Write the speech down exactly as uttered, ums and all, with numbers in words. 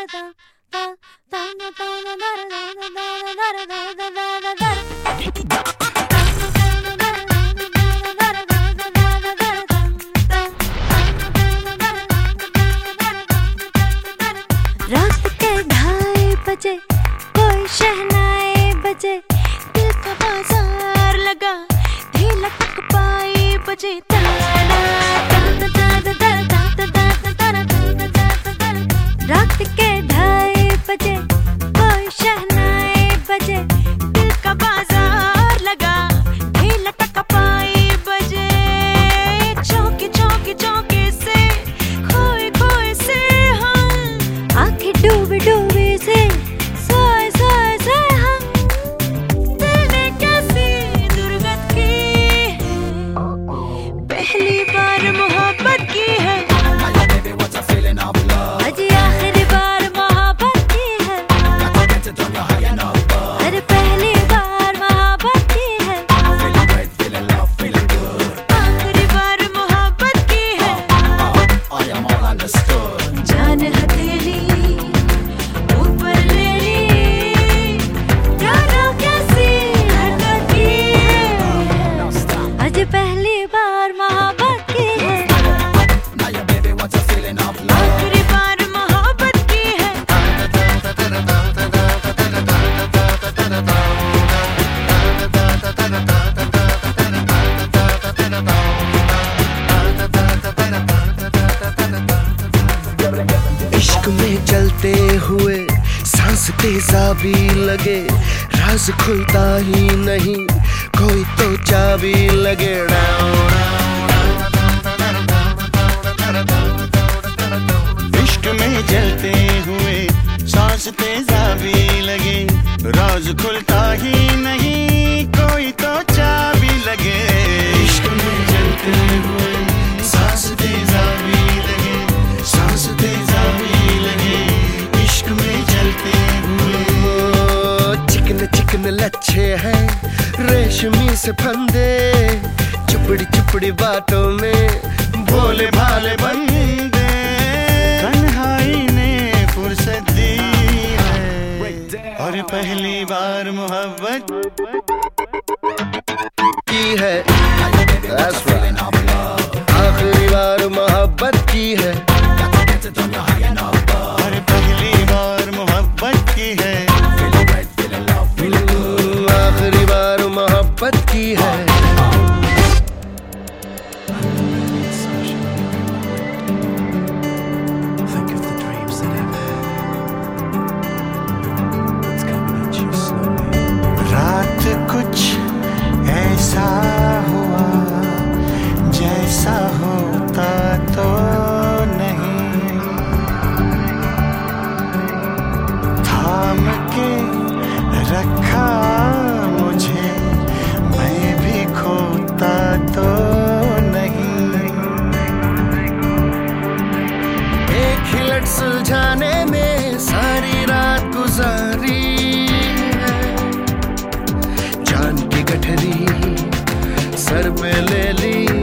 रात के ढाई बजे कोई शहनाई बजे, दिल का बाजार लगा ढीला तक पाई बजे। रात के ढाई बजे कोई शहनाई बजे, दिल का बाजार लगा ढीला तक पाई बजे। चौकी चौकी चौकी से खोए खोए से हम, आंखें डूबे डूबे से सोए सोए से हम। दिल ने कैसी दुर्गत की है, पहली बार मोहब्बत की है, अजी आखिरी बार मोहब्बत की है, अरे पहली बार मोहब्बत की है, आखिरी बार मोहब्बत की है। जान हथेली ऊपर ले ली, जाना कैसी हरकत की है, अजी पहली बार मोहब्बत की है, आखिरी बार मोहब्बत की है। इश्क में चलते हुए सांस तेजाबी लगे, राज खुलता ही नहीं कोई तो चाबी लगे। इश्क में चलते हुए सांस तेजाबी लगे, राज खुलता ही नहीं कोई तो चाबी लगे। इश्क में चलते हुए सांस तेजाबी लगे, सांस तेजाबी लगे, इश्क में चलते हुए। चिकन चिकन लच्छे हैं रेशमी से फंदे, चुपड़ी चुपड़ी बातों में भोले भाले बंदे। तन्हाई ने फुर्सत दी है, और पहली बार मोहब्बत की है। That's right. आखिरी बार मोहब्बत की है, और पहली बार मोहब्बत की है, आखिरी बार मोहब्बत की है। रात कुछ ऐसा हुआ जैसा होता तो नहीं, थाम के रखा मुझे मैं भी खोता तो नहीं। एक हिलट सुलझाने में सारी रात गुजारी है, जान की गठरी सर पे ले ली।